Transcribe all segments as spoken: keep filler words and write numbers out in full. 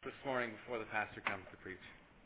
this morning before the pastor comes to preach.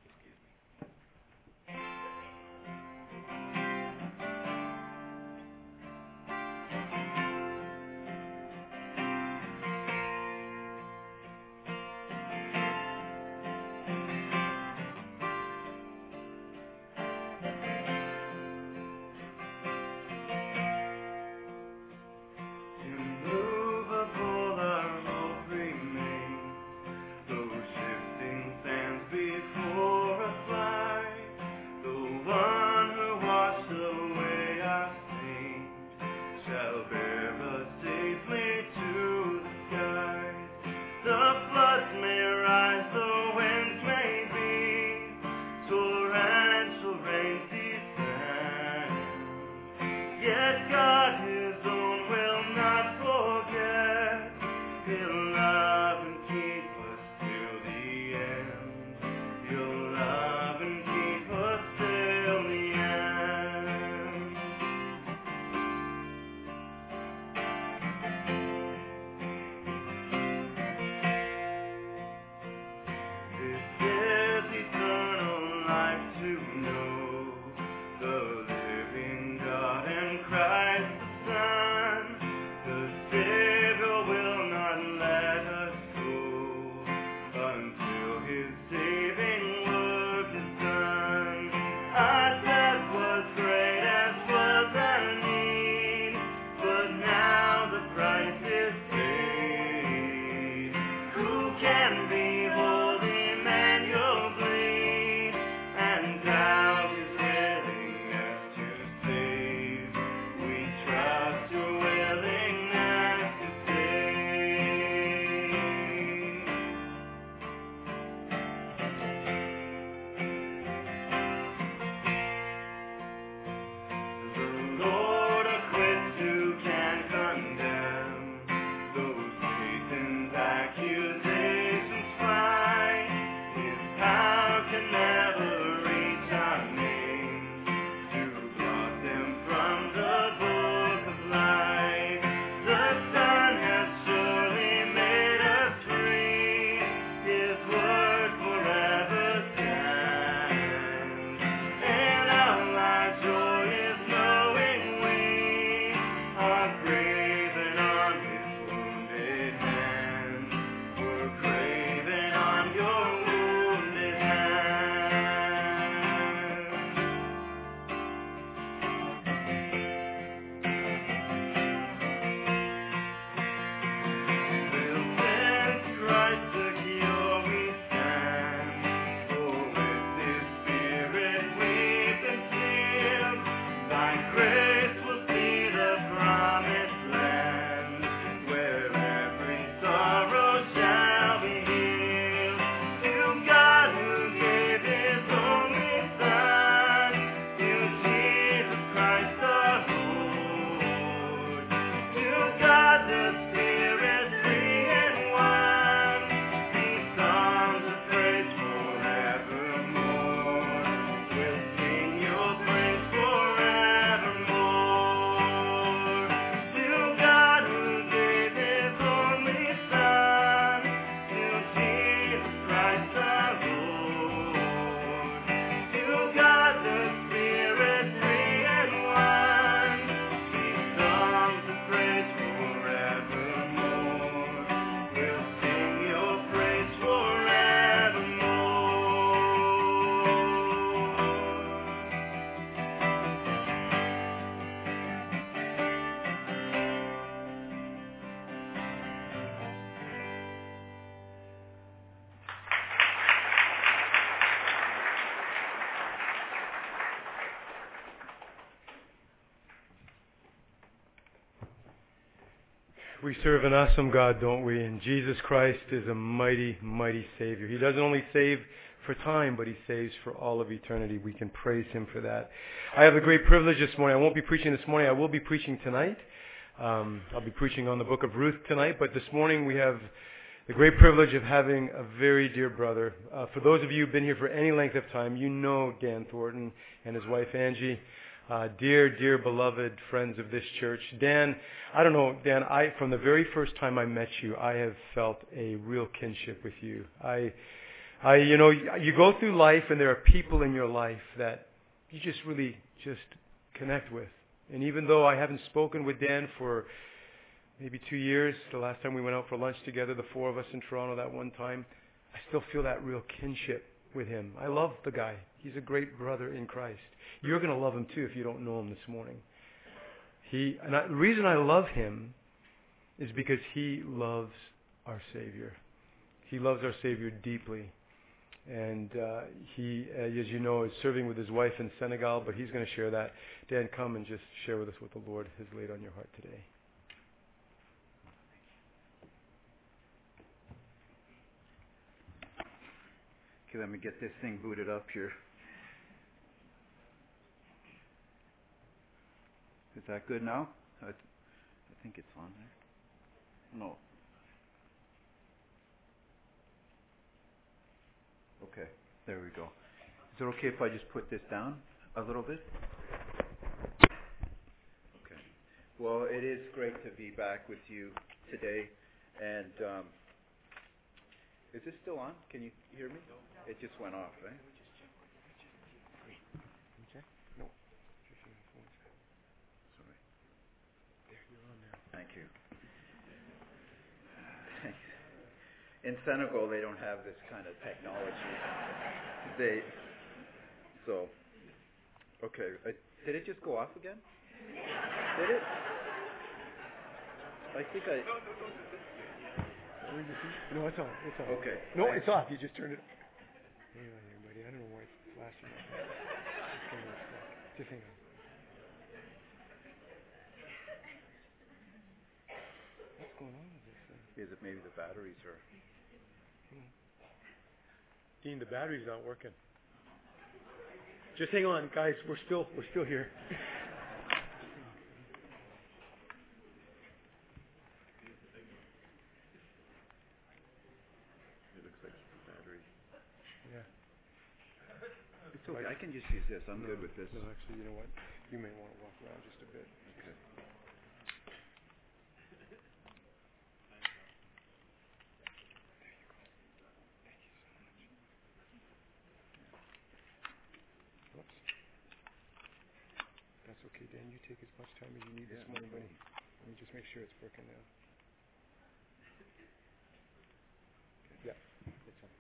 We serve an awesome God, don't we? And Jesus Christ is a mighty, mighty Savior. He doesn't only save for time, but He saves for all of eternity. We can praise Him for that. I have a great privilege this morning. I won't be preaching this morning. I will be preaching tonight. Um, I'll be preaching on the book of Ruth tonight. But this morning we have the great privilege of having a very dear brother. Uh, for those of you who've been here for any length of time, you know Dan Thornton and his wife Angie. Uh, dear, dear beloved friends of this church, Dan, I don't know, Dan, I, from the very first time I met you, I have felt a real kinship with you. I, I, you know, you go through life and there are people in your life that you just really just connect with. And even though I haven't spoken with Dan for maybe two years, the last time we went out for lunch together, the four of us in Toronto that one time, I still feel that real kinship with him. I love the guy. He's a great brother in Christ. You're going to love him too if you don't know him this morning. He, and I, the reason I love him is because he loves our Savior. He loves our Savior deeply. And uh, he, uh, as you know, is serving with his wife in Senegal, but he's going to share that. Dan, come and just share with us what the Lord has laid on your heart today. Okay, let me get this thing booted up here. Is that good now? I, th- I think it's on there. No. Okay, there we go. Is it okay if I just put this down a little bit? Okay. Well, it is great to be back with you today. And um, is this still on? Can you hear me? It just went off, right? No. Sorry. There, you're on there. Thank you. Thanks. In Senegal, they don't have this kind of technology. They so okay. Uh, did it just go off again? Did it? I think I. No, it's on. It's on. Okay. No, I, it's off. You just turned it. Hang on here, buddy. I don't know why it's flashing. Just hang on. Just hang on. What's going on with this thing? Is it maybe the batteries are? Dean, the battery's not working. Just hang on, guys. We're still we're still here. It looks like the battery. Yeah. It's okay. I can just use this. I'm no, good with this. No, actually, you know what? You may want to walk around just a bit. Okay. Whoops. That's okay, Dan. You take as much time as you need Yeah, this morning, no buddy. Let me just make sure it's working now. Yeah, it's on.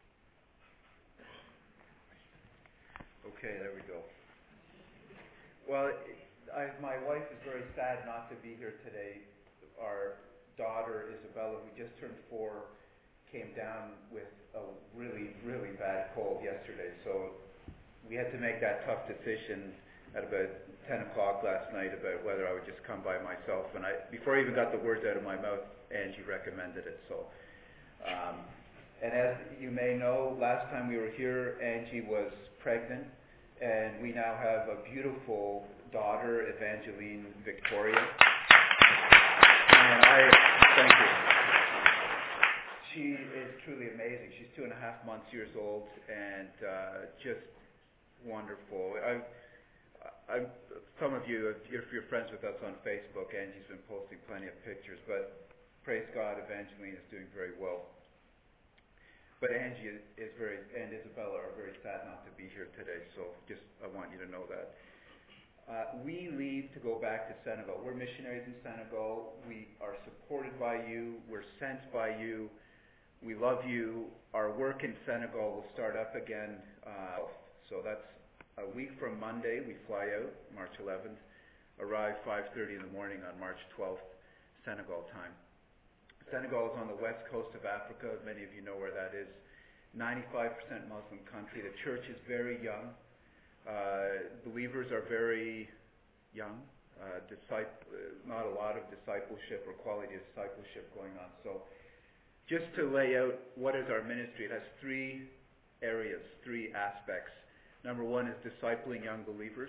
Okay, there we go. Well, I, my wife is very sad not to be here today. Our daughter, Isabella, who just turned four, came down with a really, really bad cold yesterday. So we had to make that tough decision at about ten o'clock last night about whether I would just come by myself. And I, before I even got the words out of my mouth, Angie recommended it. So, um, and as you may know, last time we were here, Angie was pregnant. And we now have a beautiful daughter, Evangeline Victoria. And I, thank you. She is truly amazing. She's two and a half months years old and uh, just wonderful. I, I, some of you, if you're, if you're friends with us on Facebook, Angie's been posting plenty of pictures. But praise God, Evangeline is doing very well. But Angie is, is very, and Isabella are very sad not to be here today, so just I want you to know that. Uh, we leave to go back to Senegal. We're missionaries in Senegal. We are supported by you. We're sent by you. We love you. Our work in Senegal will start up again. Uh, so that's a week from Monday. We fly out March eleventh, arrive five thirty in the morning on March twelfth, Senegal time. Senegal is on the west coast of Africa. Many of you know where that is. ninety-five percent Muslim country. The church is very young. Uh, believers are very young. Uh, disciple, not a lot of discipleship or quality of discipleship going on. So just to lay out what is our ministry, it has three areas, three aspects. Number one is discipling young believers.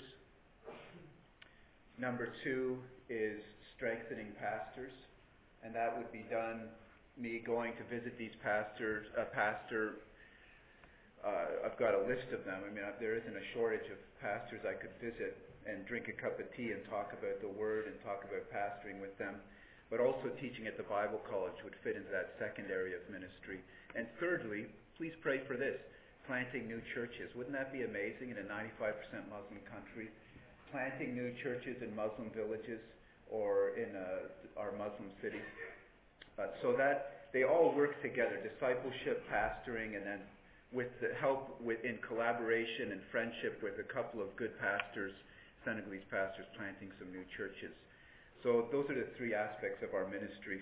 Number two is strengthening pastors. And that would be done, me going to visit these pastors, a pastor Uh, I've got a list of them. I mean, there isn't a shortage of pastors I could visit and drink a cup of tea and talk about the Word and talk about pastoring with them. But also teaching at the Bible College would fit into that second area of ministry. And thirdly, please pray for this, planting new churches. Wouldn't that be amazing in a ninety-five percent Muslim country? Planting new churches in Muslim villages or in uh, our Muslim cities. Uh, so that they all work together, discipleship, pastoring, and then with the help with, in collaboration and friendship with a couple of good pastors, Senegalese pastors, planting some new churches. So those are the three aspects of our ministry.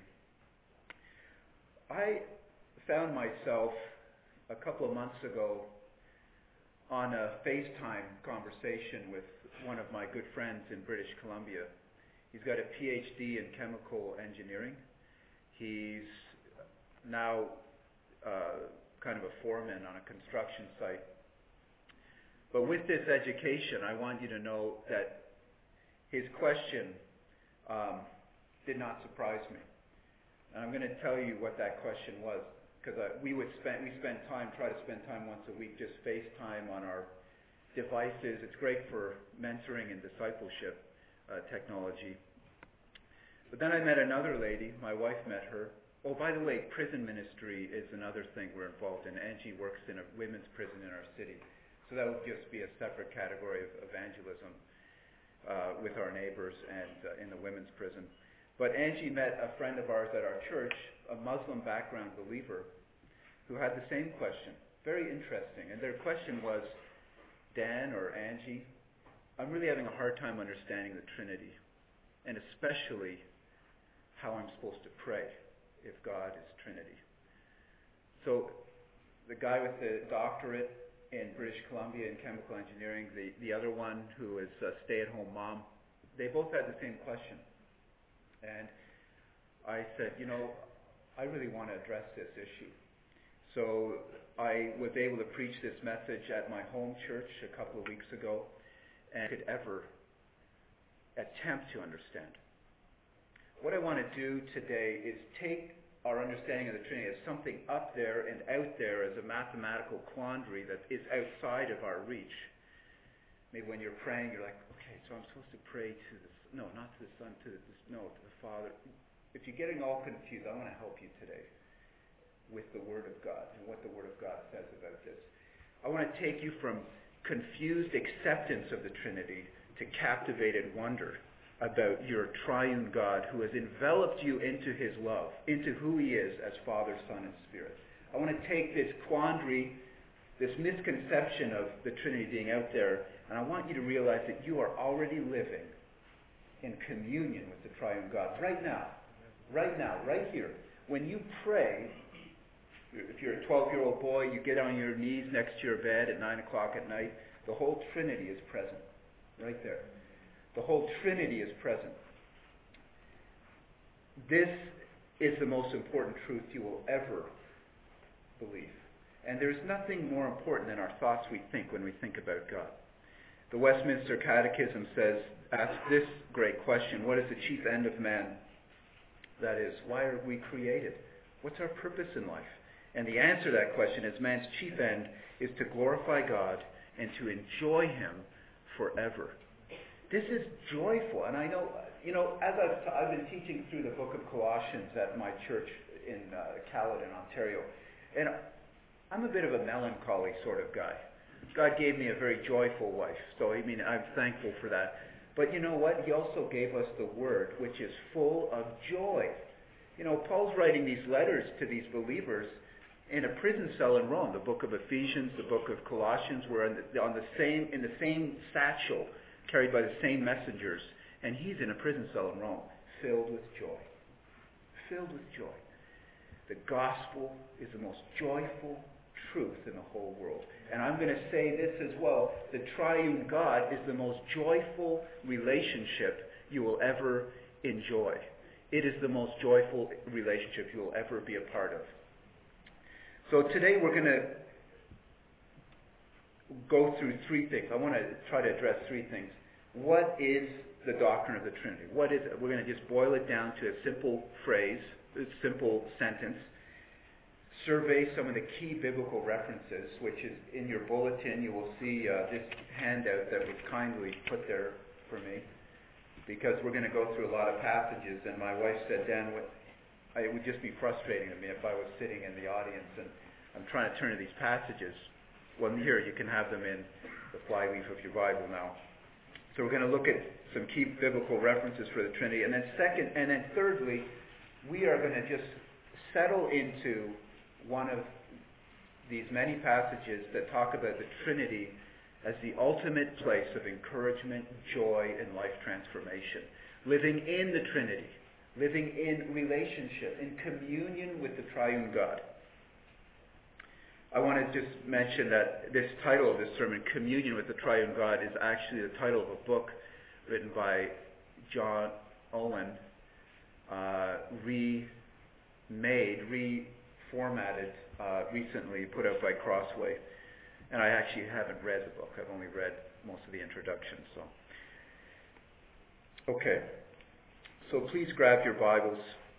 I found myself a couple of months ago on a FaceTime conversation with one of my good friends in British Columbia. He's got a P H D in chemical engineering. He's now uh, kind of a foreman on a construction site. But with this education, I want you to know that his question um, did not surprise me. And I'm going to tell you what that question was, because we would spend we spend time, try to spend time once a week, just FaceTime on our devices. It's great for mentoring and discipleship uh, technology. But then I met another lady. My wife met her. Oh, by the way, prison ministry is another thing we're involved in. Angie works in a women's prison in our city. So that would just be a separate category of evangelism uh, with our neighbors and uh, in the women's prison. But Angie met a friend of ours at our church, a Muslim background believer, who had the same question. Very interesting. And their question was, Dan or Angie, I'm really having a hard time understanding the Trinity, and especially how I'm supposed to pray if God is Trinity. So the guy with the doctorate in British Columbia in chemical engineering, the, the other one who is a stay-at-home mom, they both had the same question. And I said, you know, I really want to address this issue. So I was able to preach this message at my home church a couple of weeks ago, and could ever attempt to understand. What I want to do today is take our understanding of the Trinity as something up there and out there as a mathematical quandary that is outside of our reach. Maybe when you're praying, you're like, okay, so I'm supposed to pray to the, no, not to the Son, to the, no, to the Father. If you're getting all confused, I want to help you today with the Word of God and what the Word of God says about this. I want to take you from confused acceptance of the Trinity to captivated wonder about your triune God who has enveloped you into His love, into who He is as Father, Son, and Spirit. I want to take this quandary, this misconception of the Trinity being out there, and I want you to realize that you are already living in communion with the triune God right now. Right now, right here. When you pray, if you're a twelve-year-old boy, you get on your knees next to your bed at nine o'clock at night, the whole Trinity is present. Right there. The whole Trinity is present. This is the most important truth you will ever believe. And there's nothing more important than our thoughts we think when we think about God. The Westminster Catechism says, asks this great question, what is the chief end of man? That is, why are we created? What's our purpose in life? And the answer to that question is man's chief end is to glorify God and to enjoy Him forever. This is joyful, and I know, you know, as I've, t- I've been teaching through the book of Colossians at my church in uh, Caledon, Ontario, and I'm a bit of a melancholy sort of guy. God gave me a very joyful wife, so I mean, I'm thankful for that. But you know what? He also gave us the Word, which is full of joy. You know, Paul's writing these letters to these believers in a prison cell in Rome. The book of Ephesians, the book of Colossians were on the, on the same in the same satchel, carried by the same messengers, and he's in a prison cell in Rome, filled with joy. Filled with joy. The gospel is the most joyful truth in the whole world. And I'm going to say this as well, the triune God is the most joyful relationship you will ever enjoy. It is the most joyful relationship you will ever be a part of. So today we're going to go through three things. I want to try to address three things. What is the doctrine of the Trinity? What is it? We're going to just boil it down to a simple phrase, a simple sentence. survey some of the key biblical references, which is in your bulletin. You will see uh, this handout that was kindly put there for me, because we're going to go through a lot of passages, and my wife said, Dan, what, I, it would just be frustrating to me if I was sitting in the audience and I'm trying to turn to these passages. Well, here you can have them in the flyleaf of your Bible now. So we're going to look at some key biblical references for the Trinity, and then second, and then thirdly, we are going to just settle into one of these many passages that talk about the Trinity as the ultimate place of encouragement, joy, and life transformation. Living in the Trinity, living in relationship, in communion with the triune God. I want to just mention that this title of this sermon, Communion with the Triune God, is actually the title of a book written by John Owen, uh, remade, reformatted uh, recently, put out by Crossway. And I actually haven't read the book. I've only read most of the introduction. So, okay. So please grab your Bibles.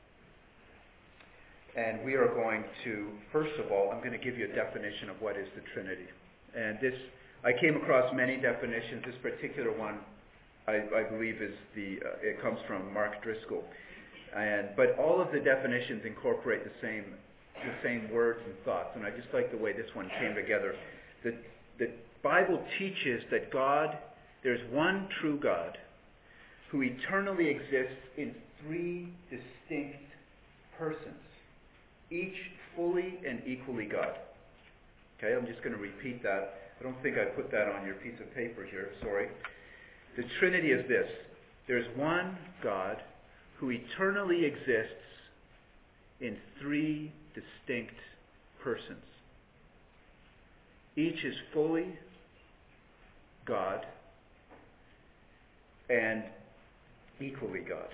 And we are going to, first of all, I'm going to give you a definition of what is the Trinity. And this, I came across many definitions. This particular one, I, I believe, is the, uh, it comes from Mark Driscoll. And, but all of the definitions incorporate the same, the same words and thoughts. And I just like the way this one came together. The, the Bible teaches that God, there's one true God who eternally exists in three distinct persons, each fully and equally God. Okay, I'm just going to repeat that. I don't think I put that on your piece of paper here, sorry. The Trinity is this. There's one God who eternally exists in three distinct persons. Each is fully God and equally God.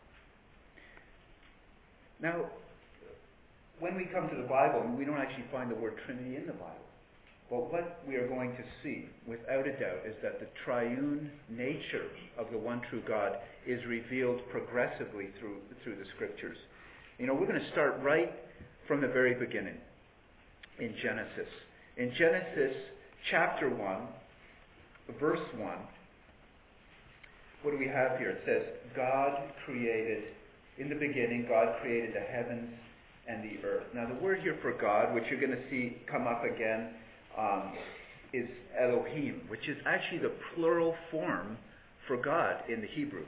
Now, when we come to the Bible, we don't actually find the word Trinity in the Bible. But what we are going to see, without a doubt, is that the triune nature of the one true God is revealed progressively through, through the Scriptures. You know, we're going to start right from the very beginning, in Genesis. In Genesis chapter one, verse one, what do we have here? It says, God created, in the beginning, God created the heavens and the earth. Now the word here for God, which you're going to see come up again, um, is Elohim, which is actually the plural form for God in the Hebrew.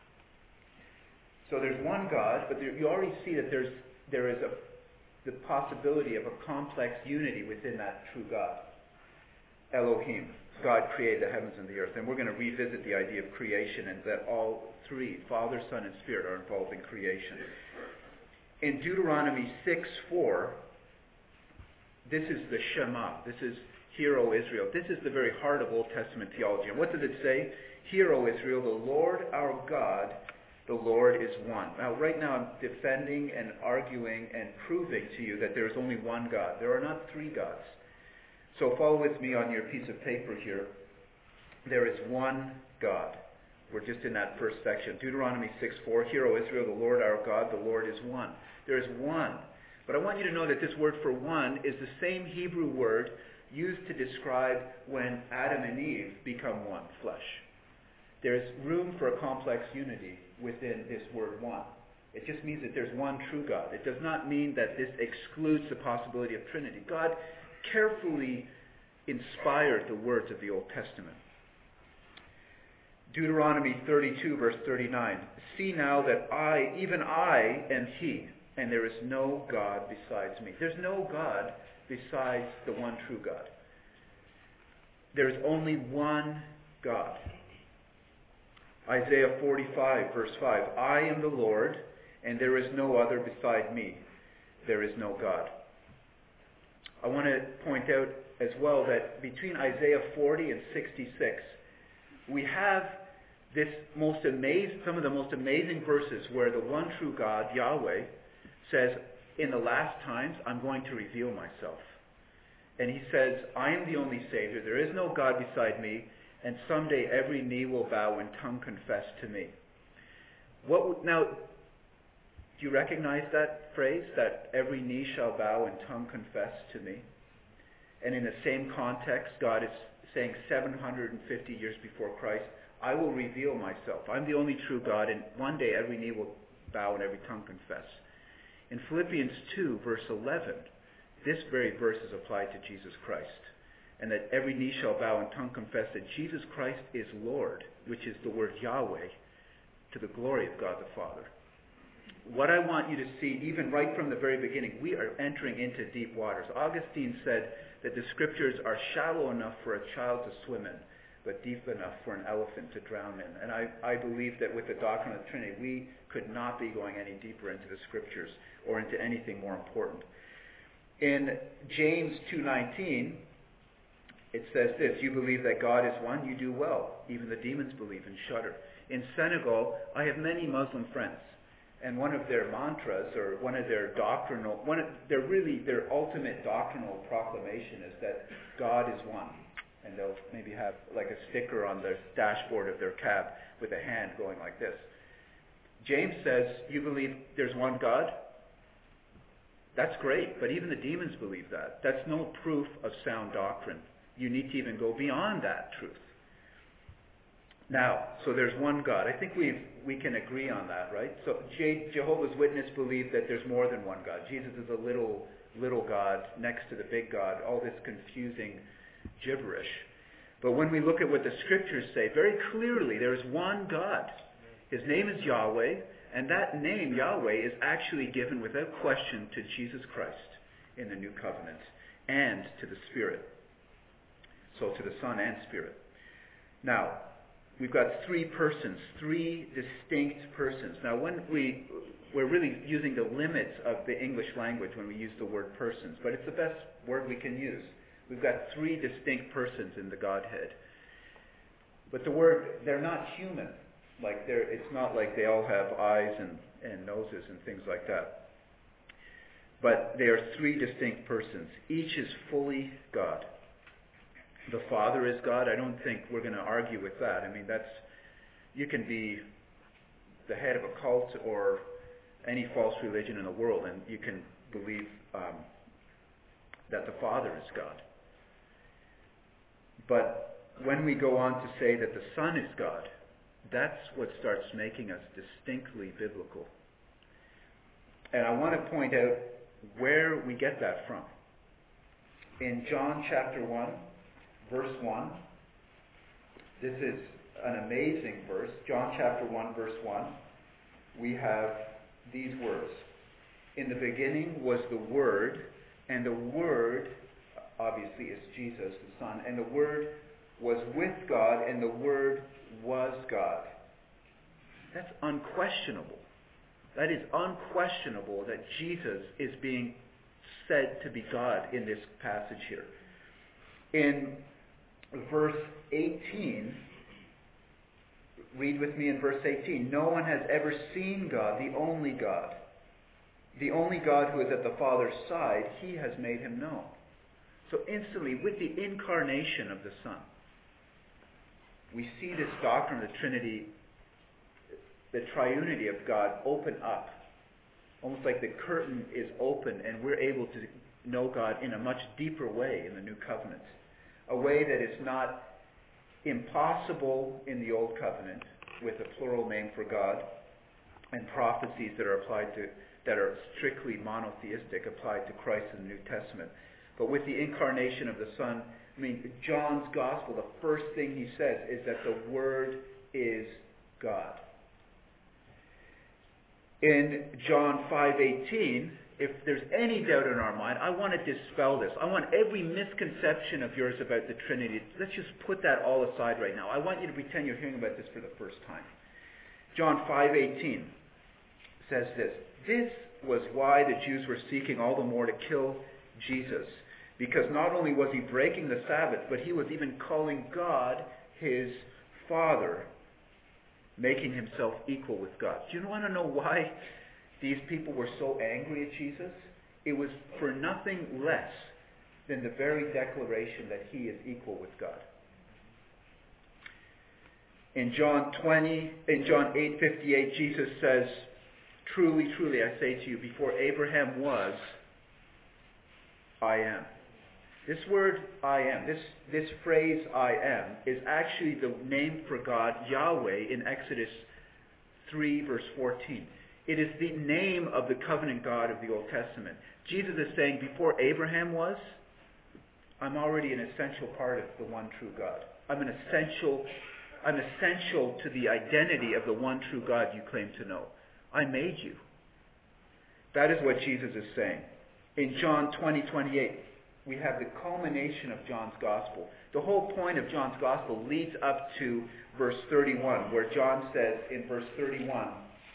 So there's one God, but there, you already see that there's there is a the possibility of a complex unity within that true God. Elohim, God created the heavens and the earth. And we're going to revisit the idea of creation and that all three, Father, Son, and Spirit, are involved in creation. In Deuteronomy six four, this is the Shema. This is, Hear, O Israel. This is the very heart of Old Testament theology. And what does it say? Hear, O Israel, the Lord our God, the Lord is one. Now, right now I'm defending and arguing and proving to you that there is only one God. There are not three gods. So follow with me on your piece of paper here. There is one God. We're just in that first section. Deuteronomy six four, Hear, O Israel, the Lord our God, the Lord is one. There is one. But I want you to know that this word for one is the same Hebrew word used to describe when Adam and Eve become one, flesh. There's room for a complex unity within this word one. It just means that there's one true God. It does not mean that this excludes the possibility of Trinity. God carefully inspired the words of the Old Testament. Deuteronomy thirty-two, verse thirty-nine. See now that I, even I, am He, and there is no God besides me. There's no God besides the one true God. There is only one God. Isaiah forty-five, verse five. I am the Lord, and there is no other beside me. There is no God. I want to point out as well that between Isaiah forty and sixty-six, we have this most amazing, some of the most amazing verses where the one true God, Yahweh, says, in the last times, I'm going to reveal myself. And he says, I am the only Savior. There is no God beside me. And someday every knee will bow and tongue confess to me. What now? Do you recognize that phrase, that every knee shall bow and tongue confess to me? And in the same context, God is saying seven hundred fifty years before Christ, I will reveal myself. I'm the only true God, and one day every knee will bow and every tongue confess. In Philippians two, verse eleven, this very verse is applied to Jesus Christ. And that every knee shall bow and tongue confess that Jesus Christ is Lord, which is the word Yahweh, to the glory of God the Father. What I want you to see, even right from the very beginning, we are entering into deep waters. Augustine said that the Scriptures are shallow enough for a child to swim in, but deep enough for an elephant to drown in. And I, I believe that with the doctrine of the Trinity, we could not be going any deeper into the Scriptures or into anything more important. In James two nineteen, it says this, you believe that God is one, you do well. Even the demons believe and shudder. In Senegal, I have many Muslim friends. And one of their mantras, or one of their doctrinal, one of their really, their ultimate doctrinal proclamation is that God is one. And they'll maybe have like a sticker on the dashboard of their cab with a hand going like this. James says, you believe there's one God? That's great, but even the demons believe that. That's no proof of sound doctrine. You need to even go beyond that truth. Now, so there's one God. I think we we can agree on that, right? So Je- Jehovah's Witnesses believe that there's more than one God. Jesus is a little little God next to the big God. All this confusing gibberish. But when we look at what the Scriptures say, very clearly there's one God. His name is Yahweh, and that name, Yahweh, is actually given without question to Jesus Christ in the New Covenant and to the Spirit. So to the Son and Spirit. Now, we've got three persons, three distinct persons. Now, when we, we're really using the limits of the English language when we use the word persons, but it's the best word we can use. We've got three distinct persons in the Godhead. But the word, they're not human. Like they're, it's not like they all have eyes and, and noses and things like that. But they are three distinct persons. Each is fully God. The Father is God. I don't think we're going to argue with that. I mean, that's, you can be the head of a cult or any false religion in the world, and you can believe um, that the Father is God. But when we go on to say that the Son is God, that's what starts making us distinctly biblical. And I want to point out where we get that from. In John chapter one, verse one, this is an amazing verse. John chapter one, verse one, we have these words. In the beginning was the Word, and the Word, obviously, is Jesus, the Son, and the Word was with God, and the Word was God. That's unquestionable. That is unquestionable that Jesus is being said to be God in this passage here. In verse eighteen, read with me in verse eighteen. No one has ever seen God, the only God. The only God who is at the Father's side, He has made Him known. So instantly, with the incarnation of the Son, we see this doctrine of the Trinity, the triunity of God, open up. Almost like the curtain is open and we're able to know God in a much deeper way in the New Covenant. A way that is not impossible in the Old Covenant, with a plural name for God, and prophecies that are applied to, that are strictly monotheistic, applied to Christ in the New Testament. But with the incarnation of the Son, I mean, John's Gospel, the first thing he says is that the Word is God. In John five eighteen, if there's any doubt in our mind, I want to dispel this. I want every misconception of yours about the Trinity. Let's just put that all aside right now. I want you to pretend you're hearing about this for the first time. John five eighteen says this. This was why the Jews were seeking all the more to kill Jesus. Because not only was he breaking the Sabbath, but he was even calling God his Father, making himself equal with God. Do you want to know why these people were so angry at Jesus? It was for nothing less than the very declaration that he is equal with God. In John twenty, in John eight fifty-eight, Jesus says, Truly, truly, I say to you, before Abraham was, I am. This word, I am, this, this phrase, I am, is actually the name for God, Yahweh, in Exodus three, verse fourteen. It is the name of the covenant God of the Old Testament. Jesus is saying, before Abraham was, I'm already an essential part of the one true God. I'm an essential, I'm essential to the identity of the one true God you claim to know. I made you. That is what Jesus is saying. In John twenty, twenty-eight, we have the culmination of John's Gospel. The whole point of John's Gospel leads up to verse thirty-one, where John says in verse thirty-one,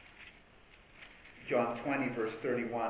John twenty, verse thirty-one,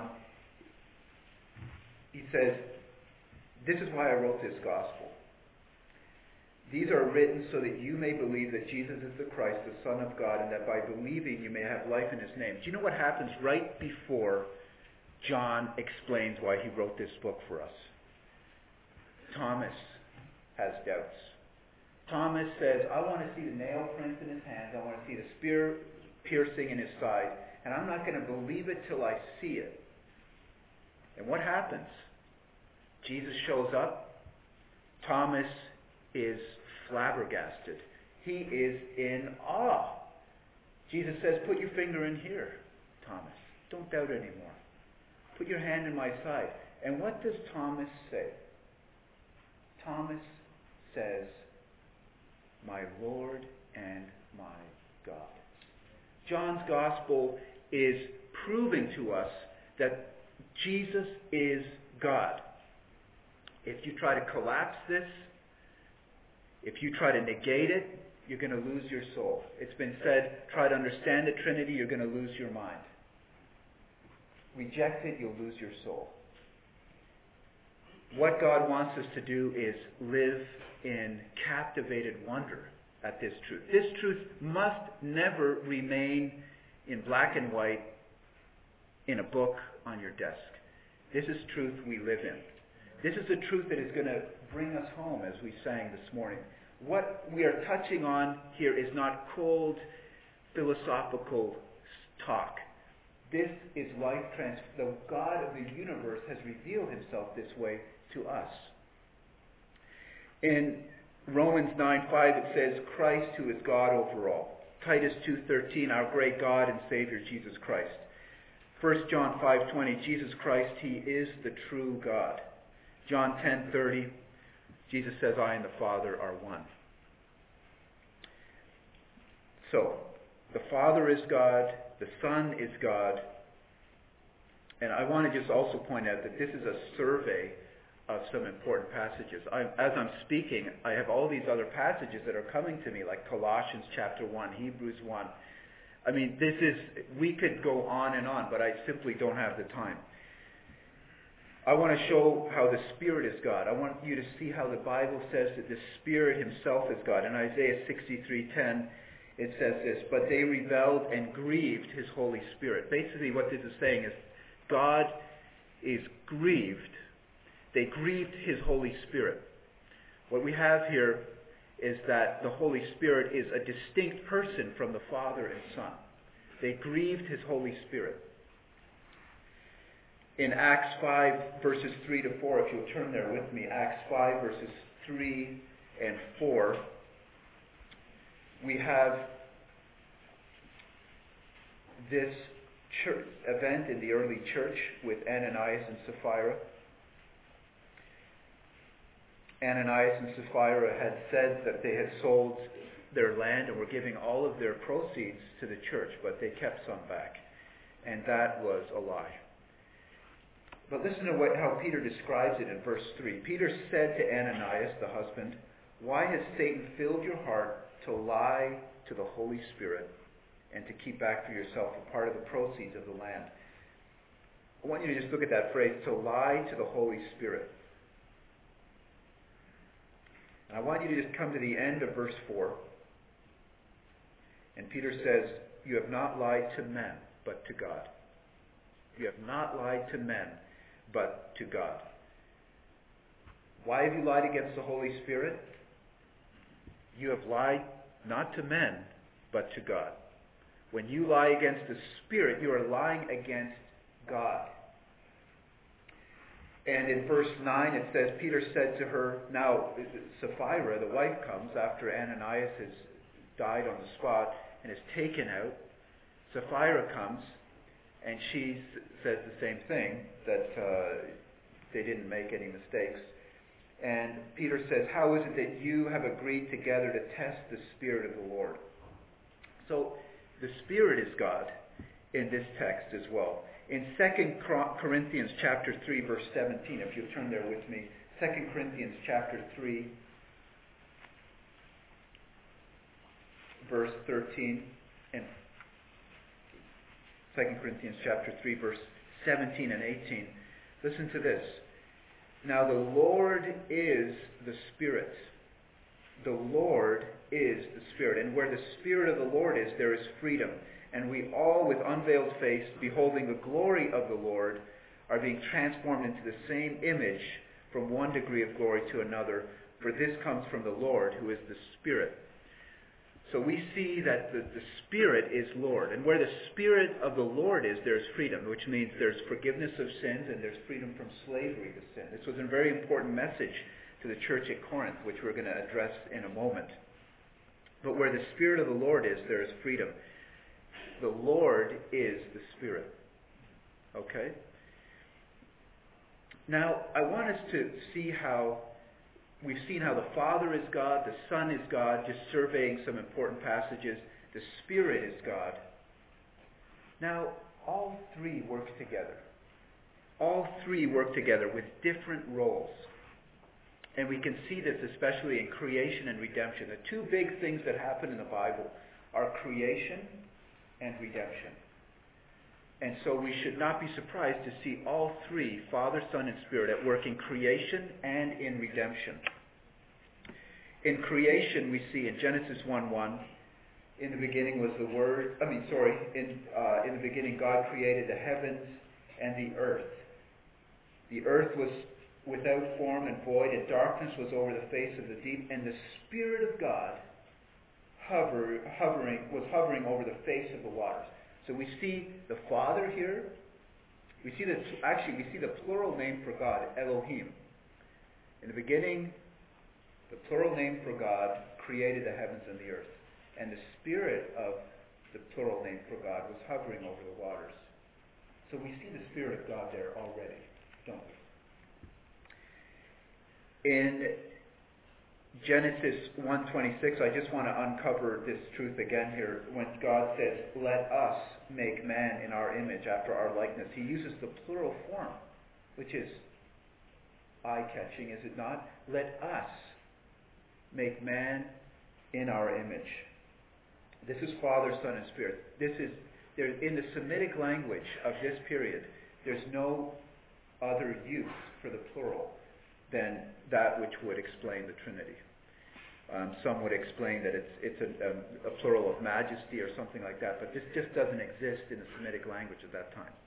he says, this is why I wrote this Gospel. These are written so that you may believe that Jesus is the Christ, the Son of God, and that by believing you may have life in his name. Do you know what happens right before John explains why he wrote this book for us? Thomas has doubts. Thomas says, I want to see the nail prints in his hands. I want to see the spear piercing in his side. And I'm not going to believe it till I see it. And what happens? Jesus shows up. Thomas is flabbergasted. He is in awe. Jesus says, put your finger in here, Thomas. Don't doubt anymore. Put your hand in my side. And what does Thomas say? Thomas says, my Lord and my God. John's Gospel is proving to us that Jesus is God. If you try to collapse this, if you try to negate it, you're going to lose your soul. It's been said, try to understand the Trinity, you're going to lose your mind. Reject it, you'll lose your soul. What God wants us to do is live in captivated wonder at this truth. This truth must never remain in black and white in a book on your desk. This is truth we live in. This is the truth that is going to bring us home, as we sang this morning. What we are touching on here is not cold philosophical talk. This is life trans. The God of the universe has revealed himself this way to us. In Romans nine five it says, Christ who is God over all. Titus two thirteen, our great God and Savior Jesus Christ. First John five twenty, Jesus Christ, he is the true God. John ten thirty, Jesus says, I and the Father are one. So, the Father is God, the Son is God, and I want to just also point out that this is a survey of some important passages. I, as I'm speaking, I have all these other passages that are coming to me, like Colossians chapter one, Hebrews one. I mean, this is, we could go on and on, but I simply don't have the time. I want to show how the Spirit is God. I want you to see how the Bible says that the Spirit himself is God. In Isaiah sixty-three ten, it says this, but they rebelled and grieved his Holy Spirit. Basically what this is saying is God is grieved. They grieved his Holy Spirit. What we have here is that the Holy Spirit is a distinct person from the Father and Son. They grieved his Holy Spirit. In Acts five, verses three to four, if you'll turn there with me, Acts five, verses three and four, we have this church event in the early church with Ananias and Sapphira. Ananias and Sapphira had said that they had sold their land and were giving all of their proceeds to the church, but they kept some back. And that was a lie. But listen to what, how Peter describes it in verse three. Peter said to Ananias, the husband, why has Satan filled your heart to lie to the Holy Spirit and to keep back for yourself a part of the proceeds of the land? I want you to just look at that phrase, to lie to the Holy Spirit. And I want you to just come to the end of verse four. And Peter says, you have not lied to men, but to God. You have not lied to men, but to God. Why have you lied against the Holy Spirit? You have lied not to men, but to God. When you lie against the Spirit, you are lying against God. And in verse nine it says, Peter said to her, now Sapphira, the wife, comes after Ananias has died on the spot and is taken out. Sapphira comes and she says the same thing, that uh, they didn't make any mistakes. And Peter says, how is it that you have agreed together to test the Spirit of the Lord? So the Spirit is God in this text as well. In Second Corinthians chapter three, verse seventeen, if you'll turn there with me, Second Corinthians chapter three, verse thirteen, and Second Corinthians chapter three, verse seventeen and eighteen. Listen to this. Now the Lord is the Spirit. The Lord is the Spirit. And where the Spirit of the Lord is, there is freedom. And we all, with unveiled face, beholding the glory of the Lord, are being transformed into the same image from one degree of glory to another. For this comes from the Lord, who is the Spirit. So we see that the, the Spirit is Lord. And where the Spirit of the Lord is, there's freedom, which means there's forgiveness of sins and there's freedom from slavery to sin. This was a very important message to the church at Corinth, which we're going to address in a moment. But where the Spirit of the Lord is, there is freedom. The Lord is the Spirit. Okay? Now, I want us to see how we've seen how the Father is God, the Son is God, just surveying some important passages. The Spirit is God. Now, all three work together. All three work together with different roles. And we can see this especially in creation and redemption. The two big things that happen in the Bible are creation and redemption. And so we should not be surprised to see all three, Father, Son, and Spirit, at work in creation and in redemption. In creation, we see in Genesis one one, in the beginning was the Word, I mean, sorry, in, uh, in the beginning God created the heavens and the earth. The earth was without form and void, and darkness was over the face of the deep, and the Spirit of God hover, hovering, was hovering over the face of the waters. So we see the Father here. We see that actually we see the plural name for God, Elohim. In the beginning, the plural name for God created the heavens and the earth. And the Spirit of the plural name for God was hovering over the waters. So we see the Spirit of God there already, don't we? In Genesis one twenty-six, I just want to uncover this truth again here. When God says, let us make man in our image, after our likeness, he uses the plural form, which is eye-catching, is it not? Let us make man in our image. This is Father, Son, and Spirit. This is, there, in the Semitic language of this period, there's no other use for the plural than that which would explain the Trinity. Um, some would explain that it's, it's a, a, a plural of majesty or something like that, but this just doesn't exist in the Semitic language at that time.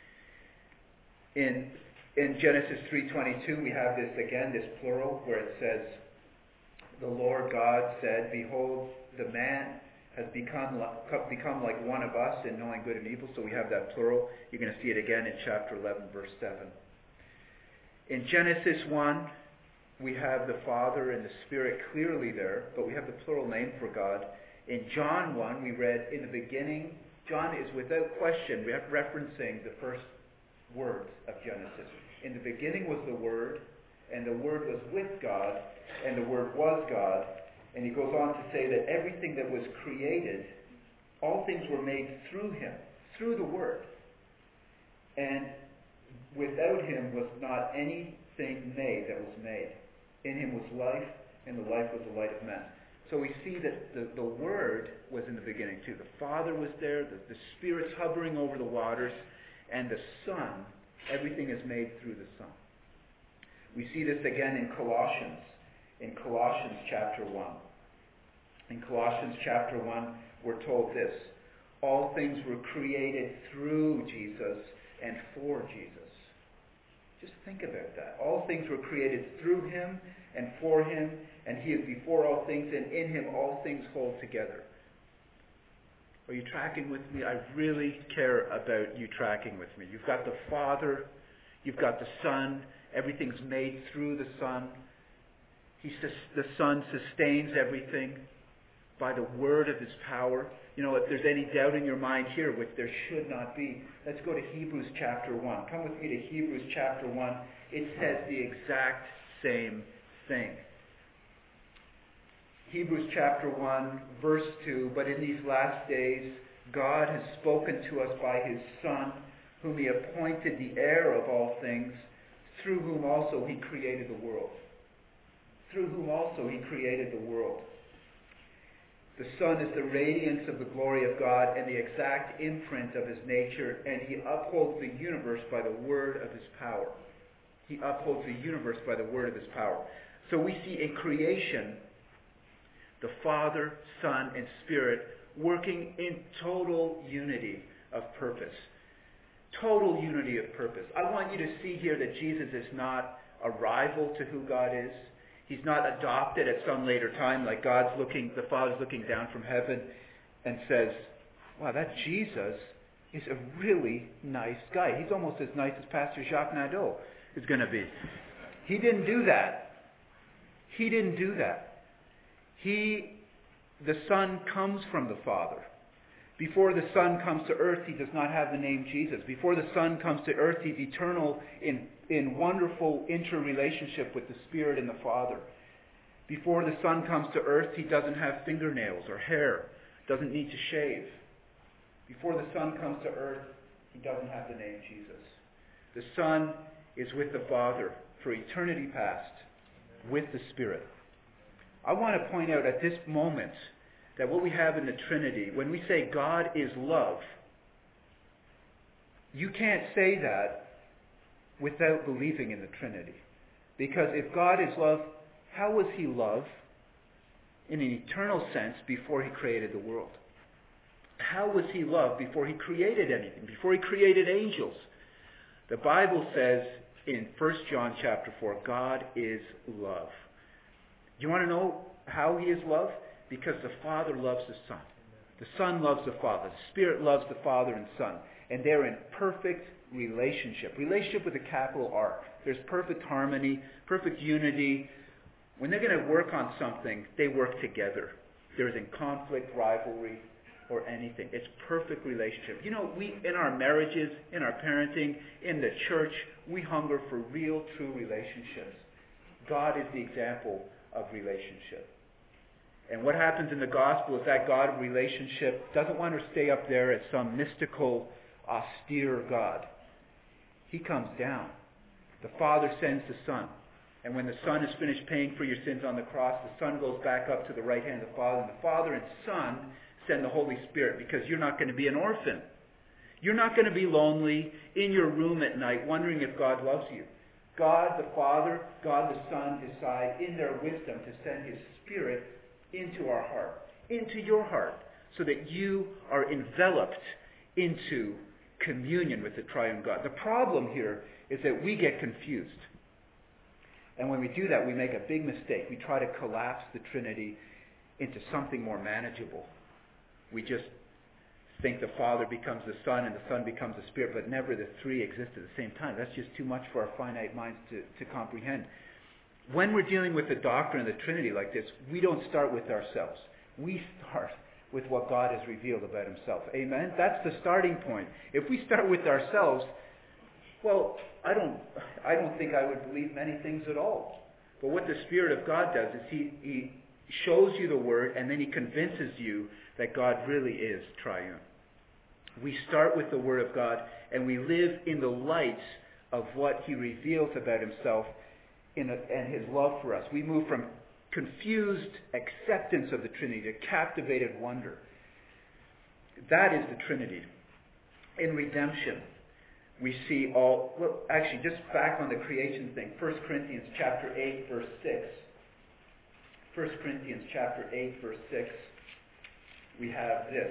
In, in Genesis three twenty-two, we have this again, this plural, where it says, the Lord God said, behold, the man has become like, become like one of us in knowing good and evil. So we have that plural. You're going to see it again in chapter eleven, verse seven. In Genesis one, we have the Father and the Spirit clearly there, but we have the plural name for God. In John one, we read, in the beginning, John is without question referencing the first words of Genesis. In the beginning was the Word, and the Word was with God, and the Word was God. And he goes on to say that everything that was created, all things were made through him, through the Word. And without him was not anything made that was made. In him was life, and the life was the light of men. So we see that the, the Word was in the beginning too. The Father was there, the, the Spirit's hovering over the waters, and the Son, everything is made through the Son. We see this again in Colossians, in Colossians chapter one. In Colossians chapter one, we're told this: all things were created through Jesus and for Jesus. Just think about that. All things were created through him and for him, and he is before all things, and in him all things hold together. Are you tracking with me? I really care about you tracking with me. You've got the Father, you've got the Son, everything's made through the Son. He sus- the Son sustains everything by the word of his power. You know, if there's any doubt in your mind here, which there should not be, let's go to Hebrews chapter one. Come with me to Hebrews chapter one. It says the exact same thing. Hebrews chapter one, verse two, but in these last days, God has spoken to us by his Son, whom he appointed the heir of all things, through whom also he created the world. Through whom also he created the world. The Son is the radiance of the glory of God and the exact imprint of his nature, and he upholds the universe by the word of his power. He upholds the universe by the word of his power. So we see in creation the Father, Son, and Spirit working in total unity of purpose. Total unity of purpose. I want you to see here that Jesus is not a rival to who God is. He's not adopted at some later time, like God's looking, the Father's looking down from heaven and says, wow, that Jesus is a really nice guy. He's almost as nice as Pastor Jacques Nadeau is going to be. He didn't do that. He didn't do that. He, the Son comes from the Father. Before the Son comes to earth, he does not have the name Jesus. Before the Son comes to earth, he's eternal in, in wonderful interrelationship with the Spirit and the Father. Before the Son comes to earth, he doesn't have fingernails or hair, doesn't need to shave. Before the Son comes to earth, he doesn't have the name Jesus. The Son is with the Father for eternity past, with the Spirit. I want to point out at this moment that what we have in the Trinity, when we say God is love, you can't say that without believing in the Trinity. Because if God is love, how was he love in an eternal sense before he created the world? How was he love before he created anything, before he created angels? The Bible says in First John chapter four, God is love. Do you want to know how he is love? Because the Father loves the Son. The Son loves the Father. The Spirit loves the Father and Son. And they're in perfect relationship. Relationship with a capital R. There's perfect harmony, perfect unity. When they're going to work on something, they work together. There isn't conflict, rivalry, or anything. It's perfect relationship. You know, we, in our marriages, in our parenting, in the church, we hunger for real, true relationships. God is the example of relationship. And what happens in the gospel is that God relationship doesn't want to stay up there as some mystical, austere God. He comes down. The Father sends the Son. And when the Son is finished paying for your sins on the cross, the Son goes back up to the right hand of the Father. And the Father and Son send the Holy Spirit, because you're not going to be an orphan. You're not going to be lonely in your room at night wondering if God loves you. God the Father, God the Son decide in their wisdom to send his Spirit into our heart, into your heart, so that you are enveloped into communion with the triune God. The problem here is that we get confused. And when we do that, we make a big mistake. We try to collapse the Trinity into something more manageable. We just think the Father becomes the Son and the Son becomes the Spirit, but never the three exist at the same time. That's just too much for our finite minds to, to comprehend. When we're dealing with the doctrine of the Trinity like this, we don't start with ourselves. We start with what God has revealed about himself. Amen? That's the starting point. If we start with ourselves, well, I don't I don't think I would believe many things at all. But what the Spirit of God does is he, he shows you the Word, and then he convinces you that God really is triune. We start with the Word of God, and we live in the light of what he reveals about himself in a, and his love for us. We move from confused acceptance of the Trinity to captivated wonder. That is the Trinity. In redemption, we see all, well, actually, just back on the creation thing, First Corinthians chapter eight, verse six. First Corinthians chapter eight, verse six, we have this.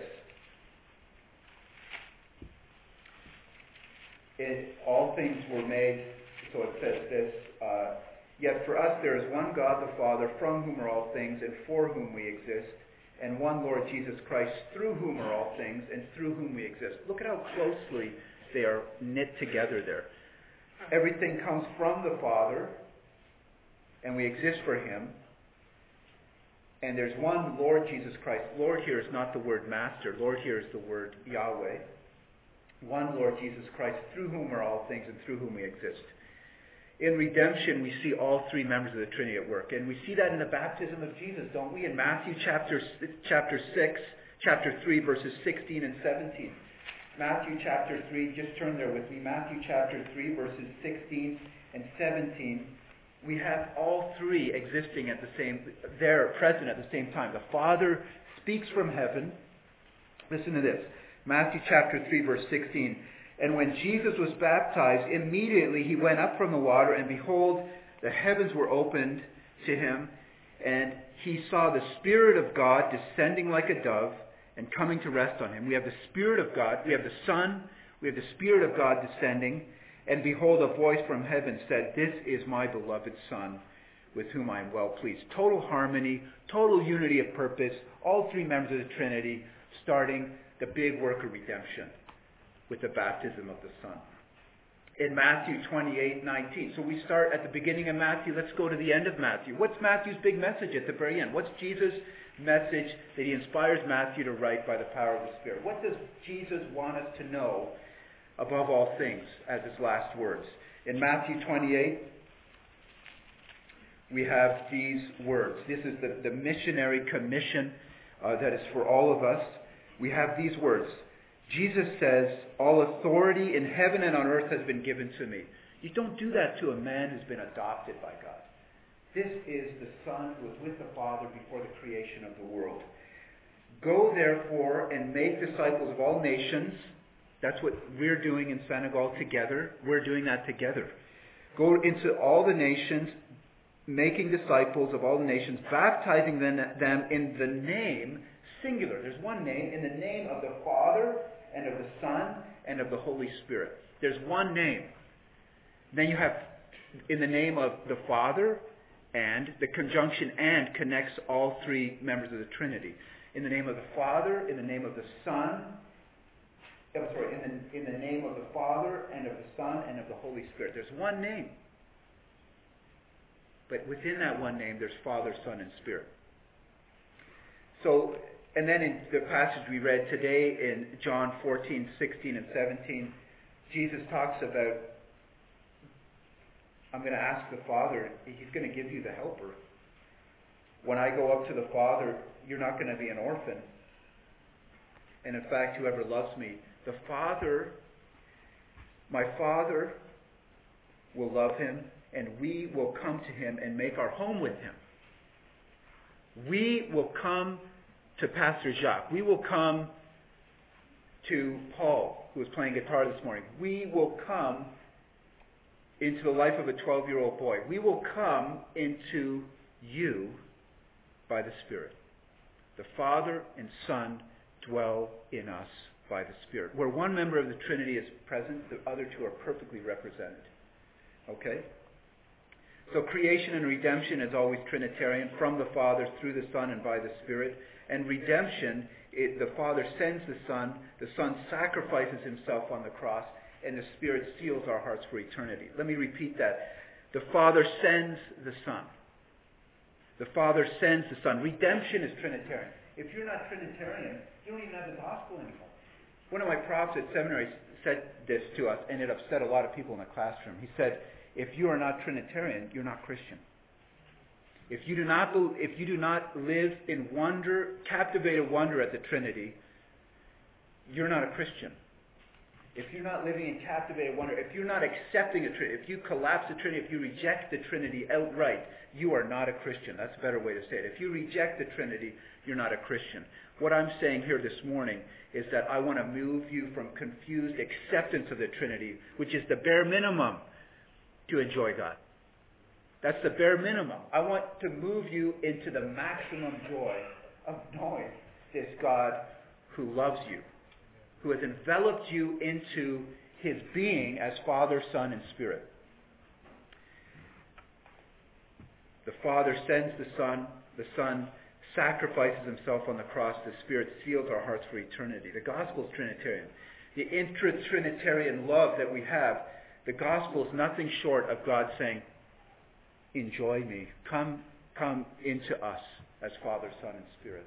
It, all things were made, so it says this, uh, yet for us there is one God the Father, from whom are all things, and for whom we exist, and one Lord Jesus Christ, through whom are all things and through whom we exist. Look at how closely they are knit together there. Everything comes from the Father, and we exist for Him. And there's one Lord Jesus Christ. Lord here is not the word master. Lord here is the word Yahweh. One Lord Jesus Christ, through whom are all things and through whom we exist. In redemption, we see all three members of the Trinity at work. And we see that in the baptism of Jesus, don't we? In Matthew chapter, chapter six, chapter three, verses sixteen and seventeen. Matthew chapter three, just turn there with me. Matthew chapter three, verses sixteen and seventeen. We have all three existing at the same, there, present at the same time. The Father speaks from heaven. Listen to this. Matthew chapter three, verse sixteen. And when Jesus was baptized, immediately he went up from the water, and behold, the heavens were opened to him, and he saw the Spirit of God descending like a dove and coming to rest on him. We have the Spirit of God, we have the Son, we have the Spirit of God descending, and behold, a voice from heaven said, "This is my beloved Son, with whom I am well pleased." Total harmony, total unity of purpose, all three members of the Trinity starting the big work of redemption with the baptism of the Son. In Matthew twenty-eight nineteen. So we start at the beginning of Matthew. Let's go to the end of Matthew. What's Matthew's big message at the very end? What's Jesus' message that he inspires Matthew to write by the power of the Spirit? What does Jesus want us to know above all things as his last words? In Matthew twenty-eight, we have these words. This is the, the missionary commission uh, that is for all of us. We have these words. Jesus says, "All authority in heaven and on earth has been given to me." You don't do that to a man who's been adopted by God. This is the Son who was with the Father before the creation of the world. "Go therefore and make disciples of all nations." That's what we're doing in Senegal together. We're doing that together. "Go into all the nations, making disciples of all the nations, baptizing them, them in the name," singular, there's one name, "in the name of the Father and of the Son and of the Holy Spirit." There's one name. Then you have in the name of the Father, and the conjunction "and" connects all three members of the Trinity. In the name of the Father, in the name of the Son, oh, sorry, in the, in the name of the Father and of the Son and of the Holy Spirit. There's one name. But within that one name, there's Father, Son, and Spirit. So, and then in the passage we read today in John fourteen, sixteen, and seventeen, Jesus talks about, "I'm going to ask the Father, He's going to give you the helper. When I go up to the Father, you're not going to be an orphan. And in fact, whoever loves me, the Father, my Father will love him, and we will come to him and make our home with him." We will come to Pastor Jacques. We will come to Paul, who was playing guitar this morning. We will come into the life of a twelve-year-old boy. We will come into you by the Spirit. The Father and Son dwell in us by the Spirit. Where one member of the Trinity is present, the other two are perfectly represented. Okay? So creation and redemption is always Trinitarian, from the Father, through the Son, and by the Spirit. And redemption, it, the Father sends the Son, the Son sacrifices himself on the cross, and the Spirit seals our hearts for eternity. Let me repeat that. The Father sends the Son. The Father sends the Son. Redemption is Trinitarian. If you're not Trinitarian, you don't even have the gospel anymore. One of my profs at seminary said this to us, and it upset a lot of people in the classroom. He said, "If you are not Trinitarian, you're not Christian. If you do not, if you do not live in wonder, captivated wonder at the Trinity, you're not a Christian. If you're not living in captivated wonder, if you're not accepting a Trinity, if you collapse the Trinity, if you reject the Trinity outright, you are not a Christian." That's a better way to say it. If you reject the Trinity, you're not a Christian. What I'm saying here this morning is that I want to move you from confused acceptance of the Trinity, which is the bare minimum to enjoy God. That's the bare minimum. I want to move you into the maximum joy of knowing this God who loves you, who has enveloped you into his being as Father, Son, and Spirit. The Father sends the Son, the Son sacrifices himself on the cross, the Spirit seals our hearts for eternity. The gospel is Trinitarian. The intra-Trinitarian love that we have, the gospel is nothing short of God saying, enjoy me. Come, come into us as Father, Son, and Spirit.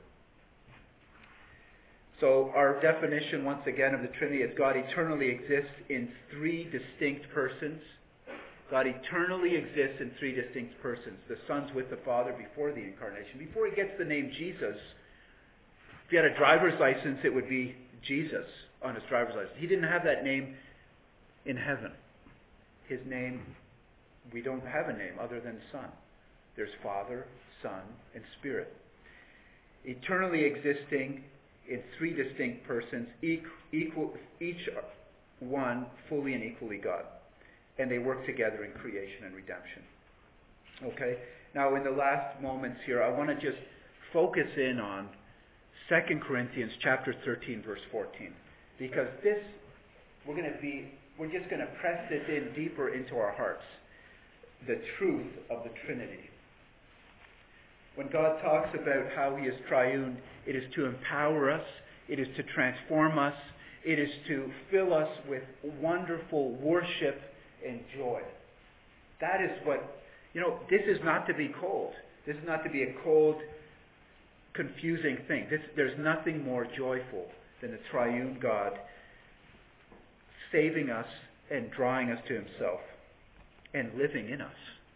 So our definition, once again, of the Trinity is God eternally exists in three distinct persons. God eternally exists in three distinct persons. The Son's with the Father before the incarnation. Before he gets the name Jesus, if he had a driver's license, it would be Jesus on his driver's license. He didn't have that name in heaven. His name, we don't have a name other than Son. There's Father, Son, and Spirit. Eternally existing in three distinct persons, equal, each one fully and equally God. And they work together in creation and redemption. Okay? Now, in the last moments here, I want to just focus in on Second Corinthians chapter thirteen, verse fourteen. Because this, we're going to be, we're just going to press this in deeper into our hearts. The truth of the Trinity. When God talks about how he is triune, it is to empower us, it is to transform us, it is to fill us with wonderful worship and joy. That is what, you know, this is not to be cold. This is not to be a cold, confusing thing. This, there's nothing more joyful than the triune God saving us and drawing us to himself and living in us.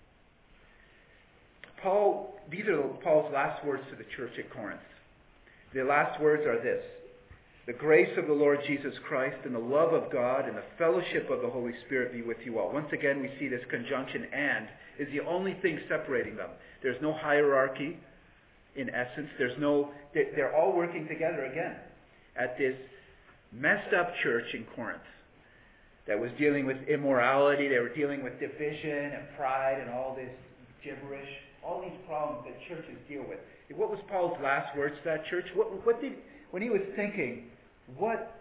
Paul, these are Paul's last words to the church at Corinth. The last words are this: the grace of the Lord Jesus Christ and the love of God and the fellowship of the Holy Spirit be with you all. Once again, we see this conjunction "and" is the only thing separating them. There's no hierarchy in essence. There's no, they're all working together again at this messed up church in Corinth that was dealing with immorality. They were dealing with division and pride and all this gibberish. All these problems that churches deal with. What was Paul's last words to that church? What, what did, when he was thinking, what,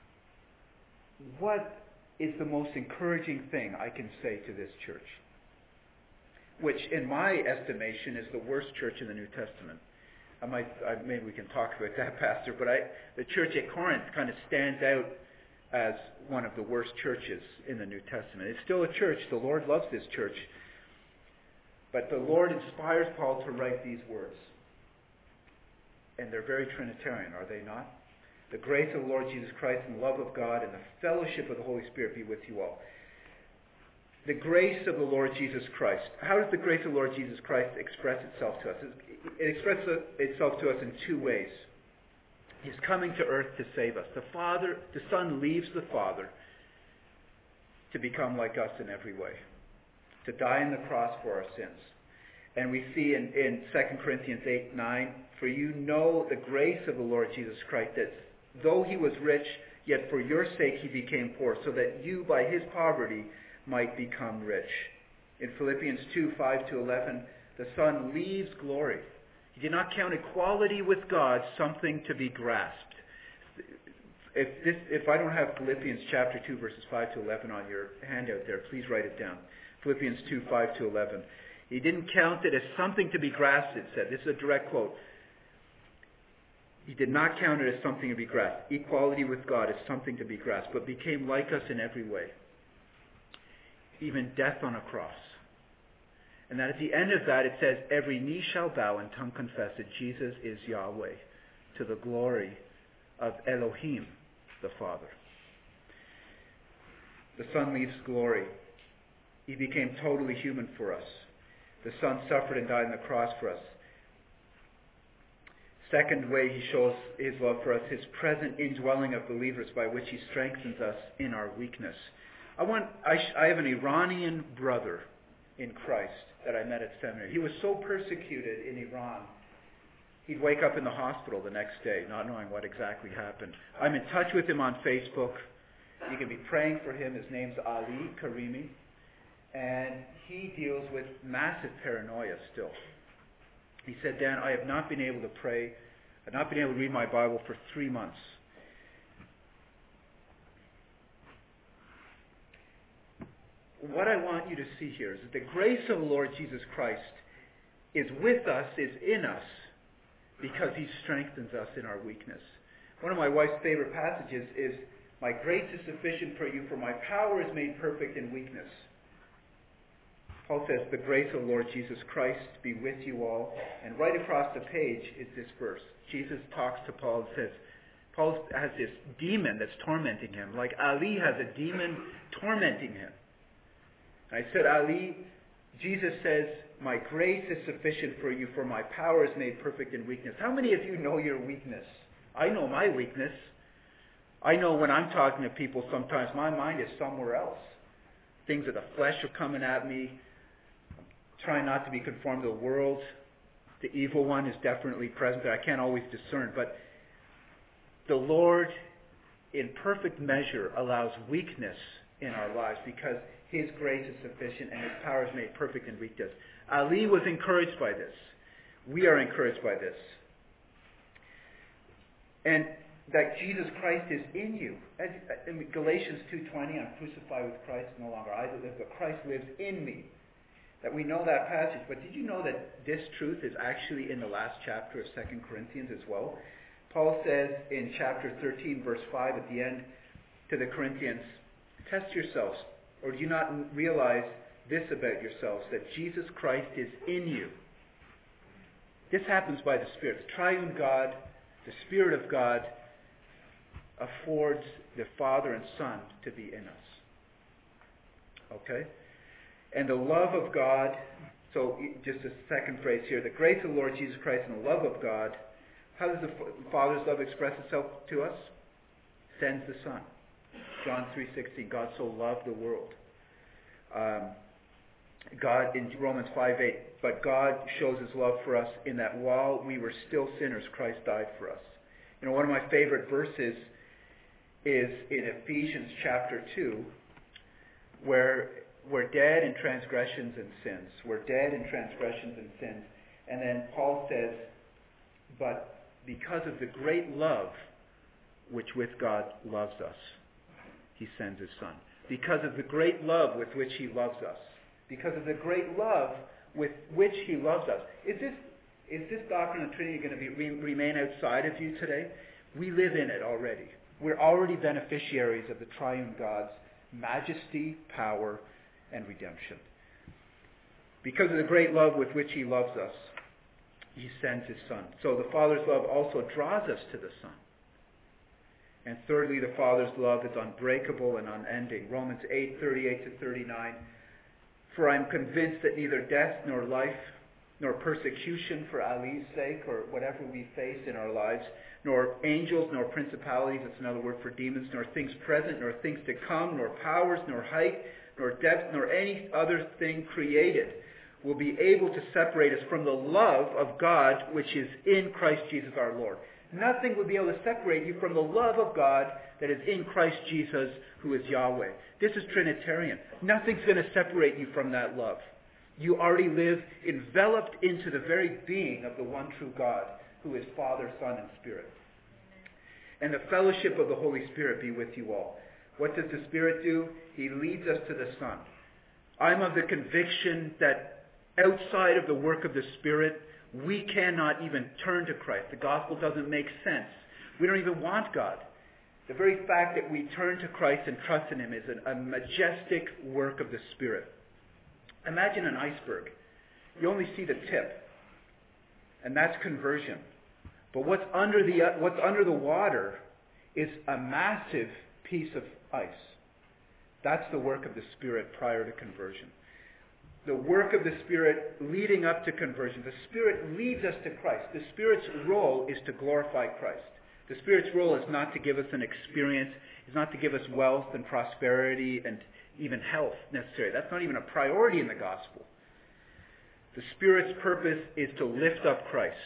what is the most encouraging thing I can say to this church? Which, in my estimation, is the worst church in the New Testament. I might, I, maybe we can talk about that, Pastor. But I, the church at Corinth kind of stands out as one of the worst churches in the New Testament. It's still a church. The Lord loves this church. But the Lord inspires Paul to write these words. And they're very Trinitarian, are they not? The grace of the Lord Jesus Christ and the love of God and the fellowship of the Holy Spirit be with you all. The grace of the Lord Jesus Christ. How does the grace of the Lord Jesus Christ express itself to us? It expresses itself to us in two ways. He's coming to earth to save us. The Father, the Son leaves the Father to become like us in every way, to die on the cross for our sins. And we see in, in Second Corinthians eight nine, for you know the grace of the Lord Jesus Christ, that though he was rich, yet for your sake he became poor, so that you by his poverty might become rich. In Philippians two five to eleven, the Son leaves glory. He did not count equality with God something to be grasped. If this, if I don't have Philippians chapter two verses five to eleven on your handout there, please write it down. Philippians two five to eleven. He didn't count it as something to be grasped, it said. This is a direct quote. He did not count it as something to be grasped. Equality with God is something to be grasped, but became like us in every way. Even death on a cross. And that at the end of that it says, every knee shall bow and tongue confess that Jesus is Yahweh, to the glory of Elohim, the Father. The Son leaves glory. He became totally human for us. The Son suffered and died on the cross for us. Second way he shows his love for us, his present indwelling of believers by which he strengthens us in our weakness. I want. I, sh- I have an Iranian brother in Christ that I met at seminary. He was so persecuted in Iran, he'd wake up in the hospital the next day not knowing what exactly happened. I'm in touch with him on Facebook. You can be praying for him. His name's Ali Karimi. And he deals with massive paranoia still. He said, Dan, I have not been able to pray. I've not been able to read my Bible for three months. What I want you to see here is that the grace of the Lord Jesus Christ is with us, is in us, because he strengthens us in our weakness. One of my wife's favorite passages is, "My grace is sufficient for you, for my power is made perfect in weakness." Paul says, "The grace of the Lord Jesus Christ be with you all." And right across the page is this verse. Jesus talks to Paul and says, Paul has this demon that's tormenting him, like Ali has a demon tormenting him. I said, Ali, Jesus says, "My grace is sufficient for you, for my power is made perfect in weakness." How many of you know your weakness? I know my weakness. I know when I'm talking to people, sometimes my mind is somewhere else. Things of the flesh are coming at me. I'm trying not to be conformed to the world. The evil one is definitely present there. I can't always discern. But the Lord, in perfect measure, allows weakness in our lives because his grace is sufficient and his power is made perfect in weakness. Ali was encouraged by this. We are encouraged by this. And that Jesus Christ is in you. As, in Galatians two twenty, "I'm crucified with Christ, no longer I that live, but Christ lives in me." That we know that passage. But did you know that this truth is actually in the last chapter of Second Corinthians as well? Paul says in chapter thirteen, verse five at the end to the Corinthians, "Test yourselves, or do you not realize this about yourselves, that Jesus Christ is in you?" This happens by the Spirit. The triune God, the Spirit of God, affords the Father and Son to be in us. Okay? And the love of God, so just a second phrase here, the grace of the Lord Jesus Christ and the love of God. How does the Father's love express itself to us? Sends the Son. John three sixteen, God so loved the world. Um, God, in Romans five eight, but God shows his love for us in that while we were still sinners, Christ died for us. You know, one of my favorite verses is in Ephesians chapter two, where we're dead in transgressions and sins. We're dead in transgressions and sins. And then Paul says, but because of the great love which with God loves us, he sends his Son. Because of the great love with which he loves us. Because of the great love with which he loves us. Is this, is this doctrine of Trinity going to be, re, remain outside of you today? We live in it already. We're already beneficiaries of the triune God's majesty, power, and redemption. Because of the great love with which he loves us, he sends his Son. So the Father's love also draws us to the Son. And thirdly, the Father's love is unbreakable and unending. Romans eight thirty-eight to thirty-nine. For I am convinced that neither death nor life, nor persecution for Ali's sake, or whatever we face in our lives, nor angels, nor principalities, that's another word for demons, nor things present, nor things to come, nor powers, nor height, nor depth, nor any other thing created will be able to separate us from the love of God which is in Christ Jesus our Lord. Nothing will be able to separate you from the love of God that is in Christ Jesus, who is Yahweh. This is Trinitarian. Nothing's going to separate you from that love. You already live enveloped into the very being of the one true God, who is Father, Son, and Spirit. And the fellowship of the Holy Spirit be with you all. What does the Spirit do? He leads us to the Son. I'm of the conviction that outside of the work of the Spirit, we cannot even turn to Christ. The gospel doesn't make sense. We don't even want God. The very fact that we turn to Christ and trust in him is an, a majestic work of the Spirit. Imagine an iceberg. You only see the tip, and that's conversion. But what's under the uh, what's under the water is a massive piece of ice. That's the work of the Spirit prior to conversion. The work of the Spirit leading up to conversion. The Spirit leads us to Christ. The Spirit's role is to glorify Christ. The Spirit's role is not to give us an experience. It's not to give us wealth and prosperity and even health necessarily. That's not even a priority in the gospel. The Spirit's purpose is to lift up Christ.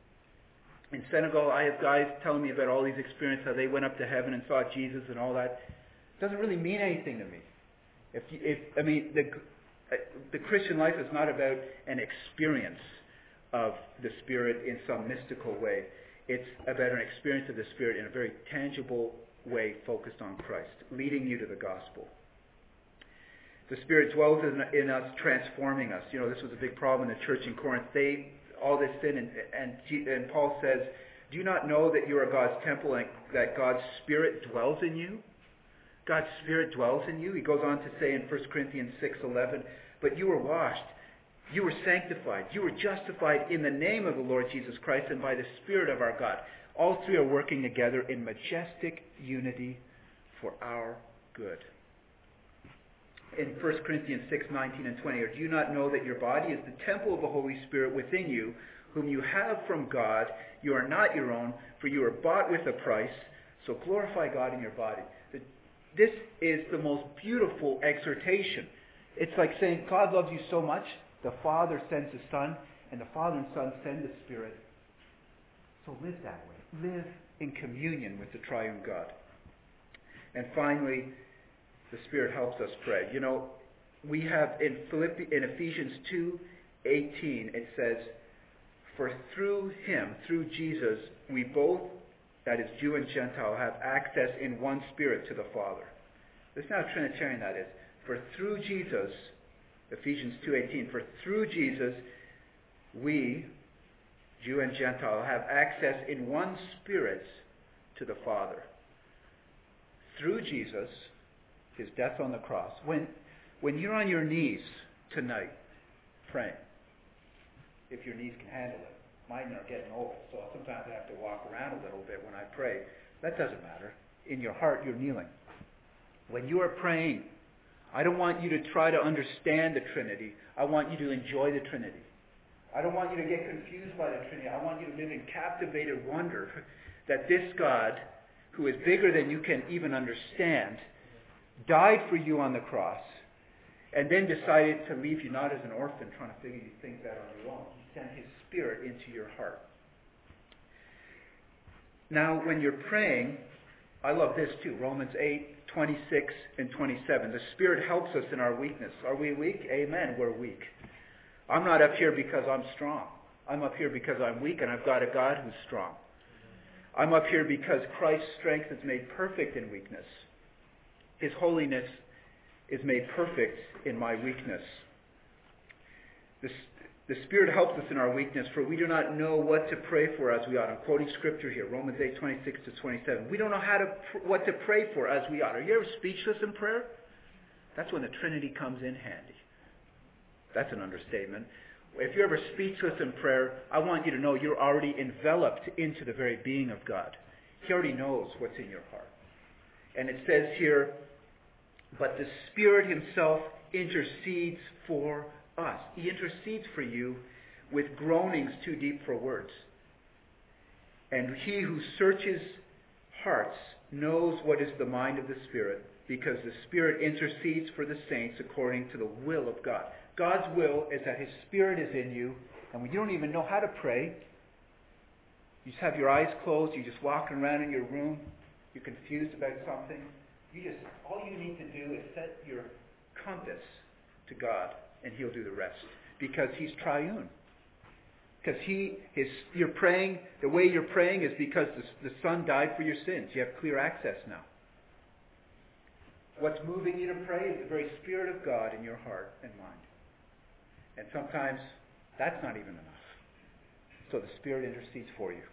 In Senegal, I have guys telling me about all these experiences, how they went up to heaven and saw Jesus and all that. It doesn't really mean anything to me. If, you, if I mean, the, the Christian life is not about an experience of the Spirit in some mystical way. It's about an experience of the Spirit in a very tangible way focused on Christ, leading you to the gospel. The Spirit dwells in, in us, transforming us. You know, this was a big problem in the church in Corinth. They all this sin, and, and, and Paul says, do you not know that you are God's temple and that God's Spirit dwells in you? God's Spirit dwells in you. He goes on to say in First Corinthians six eleven, but you were washed, you were sanctified, you were justified in the name of the Lord Jesus Christ and by the Spirit of our God. All three are working together in majestic unity for our good. In First Corinthians six nineteen and twenty, or do you not know that your body is the temple of the Holy Spirit within you, whom you have from God? You are not your own, for you are bought with a price. So glorify God in your body. This is the most beautiful exhortation. It's like saying God loves you so much, the Father sends the Son, and the Father and Son send the Spirit. So live that way. Live in communion with the triune God. And finally, the Spirit helps us pray. You know, we have in Philippi, in Ephesians two eighteen, it says, for through Him, through Jesus, we both, that is Jew and Gentile, have access in one Spirit to the Father. Listen how Trinitarian that is. For through Jesus, Ephesians two eighteen, for through Jesus, we, Jew and Gentile, have access in one Spirit to the Father. Through Jesus, His death on the cross. When, when you're on your knees tonight praying, if your knees can handle it. Mine are getting old, so sometimes I have to walk around a little bit when I pray. That doesn't matter. In your heart, you're kneeling. When you are praying, I don't want you to try to understand the Trinity. I want you to enjoy the Trinity. I don't want you to get confused by the Trinity. I want you to live in captivated wonder that this God, who is bigger than you can even understand, died for you on the cross, and then decided to leave you not as an orphan trying to figure these things out on your own. He sent His Spirit into your heart. Now, when you're praying, I love this too. Romans eight, twenty-six and twenty-seven. The Spirit helps us in our weakness. Are we weak? Amen. We're weak. I'm not up here because I'm strong. I'm up here because I'm weak and I've got a God who's strong. I'm up here because Christ's strength is made perfect in weakness. His holiness is made perfect in my weakness. The, the Spirit helps us in our weakness, for we do not know what to pray for as we ought. I'm quoting Scripture here, Romans eight, twenty-six to twenty-seven. We don't know how to what to pray for as we ought. Are you ever speechless in prayer? That's when the Trinity comes in handy. That's an understatement. If you're ever speechless in prayer, I want you to know you're already enveloped into the very being of God. He already knows what's in your heart. And it says here, but the Spirit Himself intercedes for us. He intercedes for you with groanings too deep for words. And He who searches hearts knows what is the mind of the Spirit, because the Spirit intercedes for the saints according to the will of God. God's will is that His Spirit is in you, and when you don't even know how to pray, you just have your eyes closed, you're just walking around in your room, you're confused about something, you just, all you need to do is set your compass to God, and He'll do the rest. Because He's triune. Because He, His, you're praying, the way you're praying is because the, the Son died for your sins. You have clear access now. What's moving you to pray is the very Spirit of God in your heart and mind. And sometimes that's not even enough. So the Spirit intercedes for you.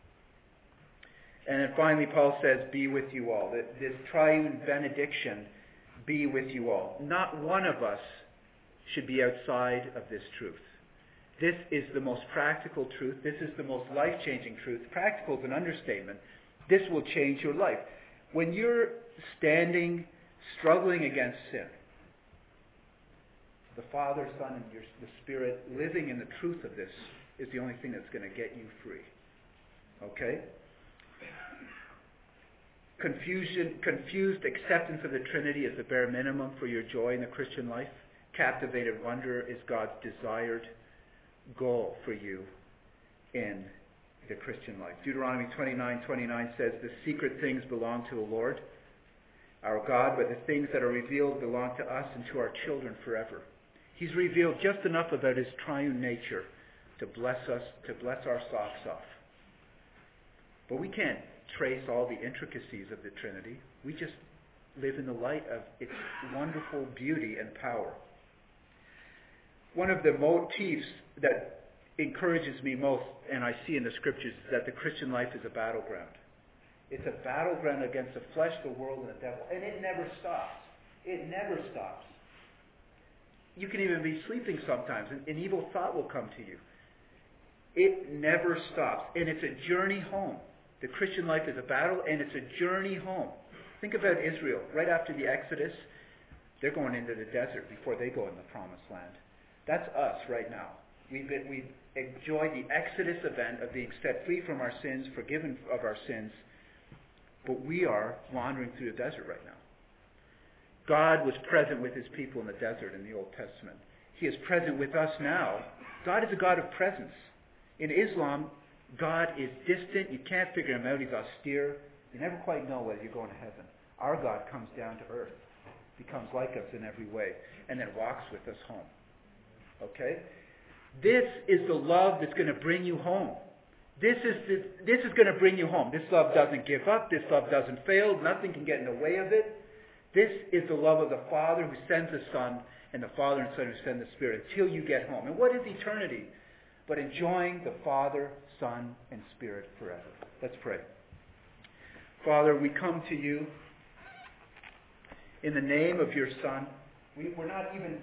And then finally, Paul says, be with you all. This triune benediction, be with you all. Not one of us should be outside of this truth. This is the most practical truth. This is the most life-changing truth. Practical is an understatement. This will change your life. When you're standing, struggling against sin, the Father, Son, and your, the Spirit living in the truth of this is the only thing that's going to get you free. Okay? Confusion, confused acceptance of the Trinity is the bare minimum for your joy in the Christian life. Captivated wonder is God's desired goal for you in the Christian life. Deuteronomy twenty-nine twenty-nine says, the secret things belong to the Lord, our God, but the things that are revealed belong to us and to our children forever. He's revealed just enough about His triune nature to bless us, to bless our socks off. But we can't trace all the intricacies of the Trinity. We just live in the light of its wonderful beauty and power. One of the motifs that encourages me most, and I see in the scriptures, is that the Christian life is a battleground. It's a battleground against the flesh, the world, and the devil. And it never stops. It never stops. You can even be sleeping sometimes, and an evil thought will come to you. It never stops. And it's a journey home. The Christian life is a battle, and it's a journey home. Think about Israel. Right after the Exodus, they're going into the desert before they go in the promised land. That's us right now. We've, been, we've enjoyed the Exodus event of being set free from our sins, forgiven of our sins, but we are wandering through the desert right now. God was present with his people in the desert in the Old Testament. He is present with us now. God is a God of presence. In Islam, God is distant. You can't figure him out. He's austere. You never quite know whether you're going to heaven. Our God comes down to earth, becomes like us in every way, and then walks with us home. Okay? This is the love that's going to bring you home. This is the, this is going to bring you home. This love doesn't give up. This love doesn't fail. Nothing can get in the way of it. This is the love of the Father who sends the Son, and the Father and Son who send the Spirit until you get home. And what is eternity but enjoying the Father, Son, and Spirit forever? Let's pray. Father, we come to you in the name of your Son. We, we're not even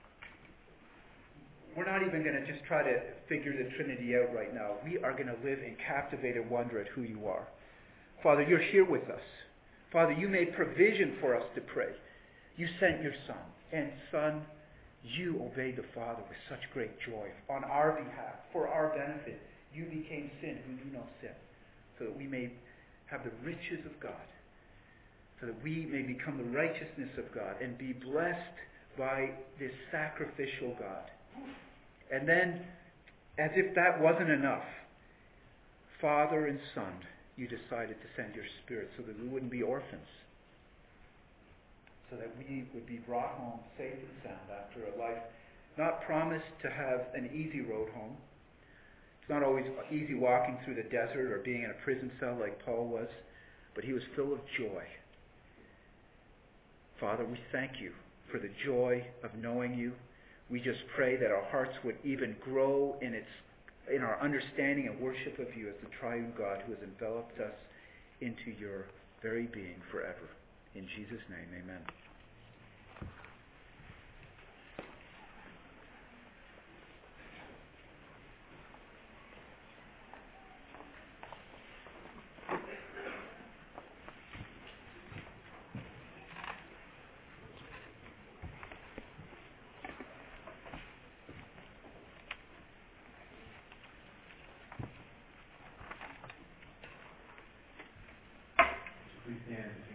we're not even going to just try to figure the Trinity out right now. We are going to live in captivated wonder at who you are. Father, you're here with us. Father, you made provision for us to pray. You sent your Son. And Son, you obeyed the Father with such great joy on our behalf, for our benefit. You became sin who knew no sin, so that we may have the riches of God, so that we may become the righteousness of God and be blessed by this sacrificial God. And then, as if that wasn't enough, Father and Son, you decided to send your Spirit so that we wouldn't be orphans, so that we would be brought home safe and sound after a life not promised to have an easy road home. It's not always easy walking through the desert or being in a prison cell like Paul was, but he was full of joy. Father, we thank you for the joy of knowing you. We just pray that our hearts would even grow in its in our understanding and worship of you as the triune God who has enveloped us into your very being forever. In Jesus' name, amen. Please stand.